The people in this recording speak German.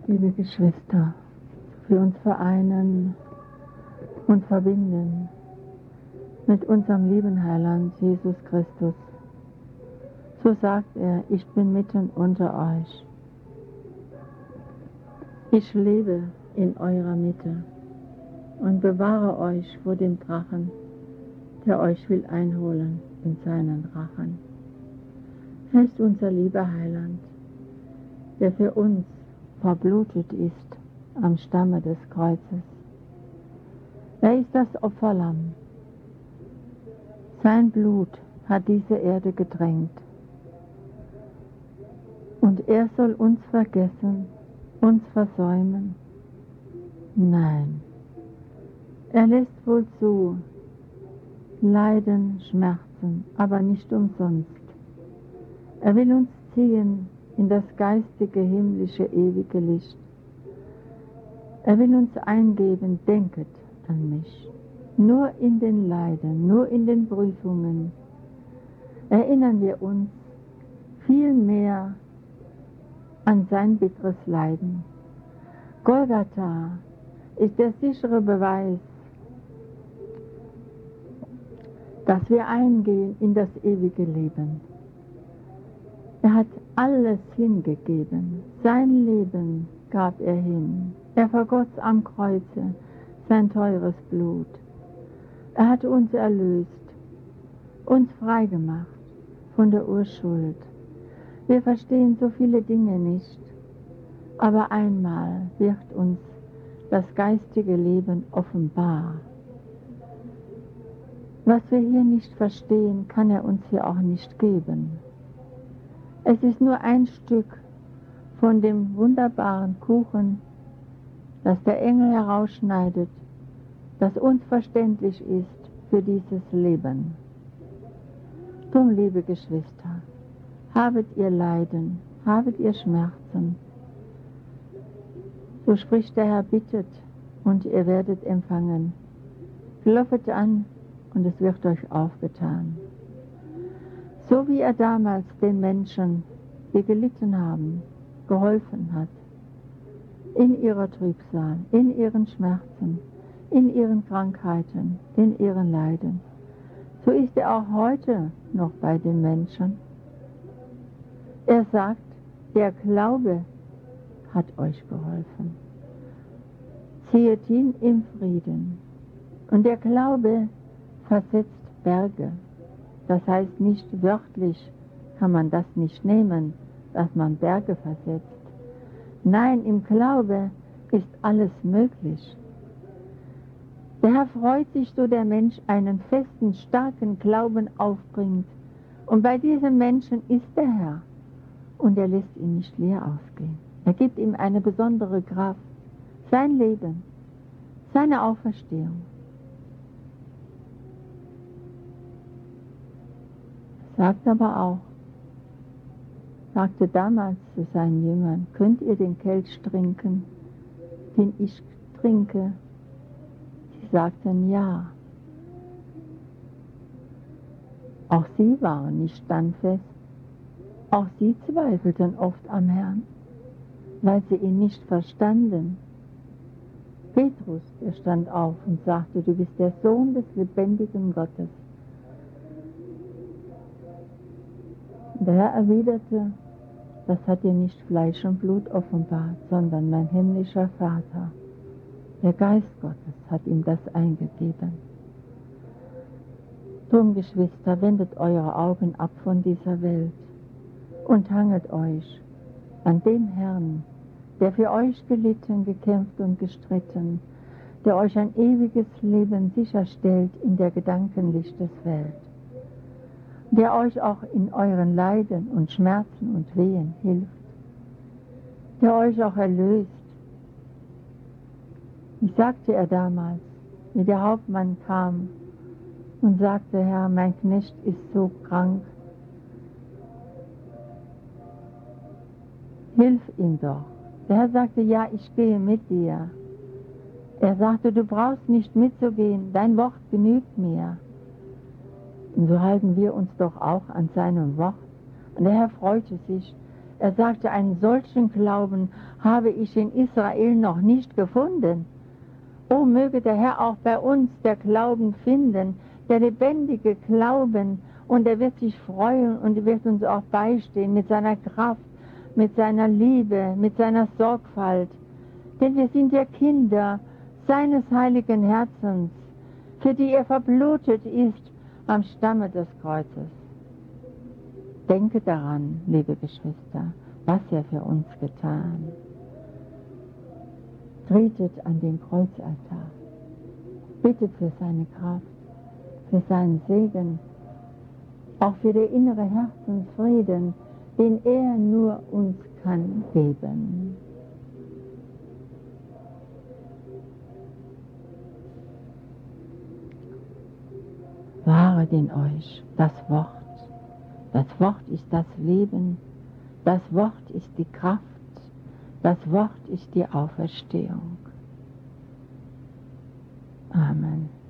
Liebe Geschwister, wir uns vereinen und verbinden mit unserem lieben Heiland Jesus Christus. So sagt er, ich bin mitten unter euch. Ich lebe in eurer Mitte und bewahre euch vor dem Drachen, der euch will einholen in seinen Rachen. Er ist unser lieber Heiland, der für uns verblutet ist am Stamme des Kreuzes. Er ist das Opferlamm. Sein Blut hat diese Erde gedrängt. Und er soll uns vergessen, uns versäumen? Nein. Er lässt wohl zu, Leiden, Schmerzen, aber nicht umsonst. Er will uns ziehen in das geistige, himmlische, ewige Licht. Er will uns eingeben, denket an mich. Nur in den Leiden, nur in den Prüfungen erinnern wir uns viel mehr an sein bitteres Leiden. Golgatha ist der sichere Beweis, dass wir eingehen in das ewige Leben. Er hat alles hingegeben. Sein Leben gab er hin. Er vergoss am Kreuze sein teures Blut. Er hat uns erlöst, uns freigemacht von der Urschuld. Wir verstehen so viele Dinge nicht, aber einmal wird uns das geistige Leben offenbar. Was wir hier nicht verstehen, kann er uns hier auch nicht geben. Es ist nur ein Stück von dem wunderbaren Kuchen, das der Engel herausschneidet, das uns verständlich ist für dieses Leben. Drum, liebe Geschwister, habet ihr Leiden, habet ihr Schmerzen. So spricht der Herr, bittet und ihr werdet empfangen. Klopfet an und es wird euch aufgetan. So wie er damals den Menschen, die gelitten haben, geholfen hat, in ihrer Trübsal, in ihren Schmerzen, in ihren Krankheiten, in ihren Leiden, so ist er auch heute noch bei den Menschen. Er sagt, der Glaube hat euch geholfen. Ziehet hin im Frieden. Und der Glaube versetzt Berge. Das heißt, nicht wörtlich kann man das nicht nehmen, dass man Berge versetzt. Nein, im Glaube ist alles möglich. Der Herr freut sich, so der Mensch einen festen, starken Glauben aufbringt. Und bei diesem Menschen ist der Herr. Und er lässt ihn nicht leer ausgehen. Er gibt ihm eine besondere Kraft, sein Leben, seine Auferstehung. Sagt aber auch, sagte damals zu seinen Jüngern, könnt ihr den Kelch trinken, den ich trinke? Sie sagten ja. Auch sie waren nicht standfest. Auch sie zweifelten oft am Herrn, weil sie ihn nicht verstanden. Petrus, er stand auf und sagte, du bist der Sohn des lebendigen Gottes. Der Herr erwiderte, das hat dir nicht Fleisch und Blut offenbart, sondern mein himmlischer Vater. Der Geist Gottes hat ihm das eingegeben. Drum, Geschwister, wendet eure Augen ab von dieser Welt und hangelt euch an dem Herrn, der für euch gelitten, gekämpft und gestritten, der euch ein ewiges Leben sicherstellt in der Gedankenlichteswelt, der euch auch in euren Leiden und Schmerzen und Wehen hilft, der euch auch erlöst. Ich sagte er damals, wie der Hauptmann kam und sagte, Herr, mein Knecht ist so krank, hilf ihm doch. Der Herr sagte, ja, ich gehe mit dir. Er sagte, du brauchst nicht mitzugehen, dein Wort genügt mir. Und so halten wir uns doch auch an seinem Wort. Und der Herr freute sich, Er sagte, einen solchen Glauben habe ich in Israel noch nicht gefunden. O möge der Herr auch bei uns der Glauben finden, der lebendige Glauben, und er wird sich freuen und er wird uns auch beistehen mit seiner Kraft, mit seiner Liebe, mit seiner Sorgfalt. Denn wir sind ja Kinder seines heiligen Herzens, für die er verblutet ist am Stamme des Kreuzes. Denke daran, liebe Geschwister, was er für uns getan. Tretet an den Kreuzaltar, bittet für seine Kraft, für seinen Segen, auch für den inneren Herzensfrieden, den er nur uns kann geben. Wahret in euch das Wort. Das Wort ist das Leben, das Wort ist die Kraft, das Wort ist die Auferstehung. Amen.